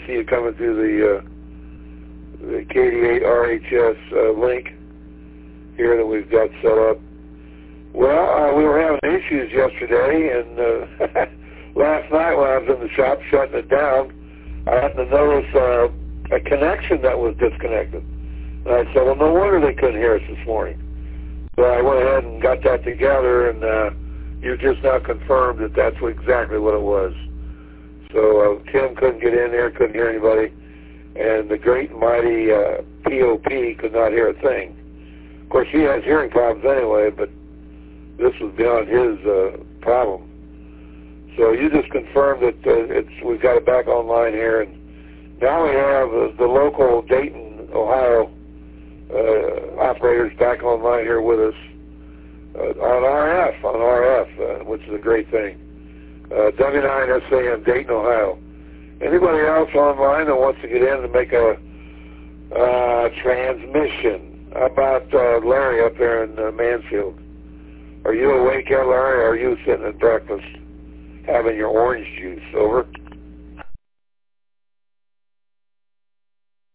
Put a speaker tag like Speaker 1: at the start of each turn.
Speaker 1: see you coming through the KD8 RHS link here that we've got set up. Well, we were having issues yesterday, and last night when I was in the shop shutting it down, I happened to notice a connection that was disconnected. And I said, well, no wonder they couldn't hear us this morning. So I went ahead and got that together, and you just now confirmed that that's exactly what it was. So Tim couldn't get in there, couldn't hear anybody, and the great and mighty POP could not hear a thing. Of course, he has hearing problems anyway, but this was beyond his problem. So you just confirmed that we've got it back online here, and now we have the local Dayton, Ohio operators back online here with us on RF, which is a great thing. W9SAM, Dayton, Ohio. Anybody else online that wants to get in and make a transmission? How about Larry up there in Mansfield? Are you awake yet, Larry, or are you sitting at breakfast having your orange juice? Over.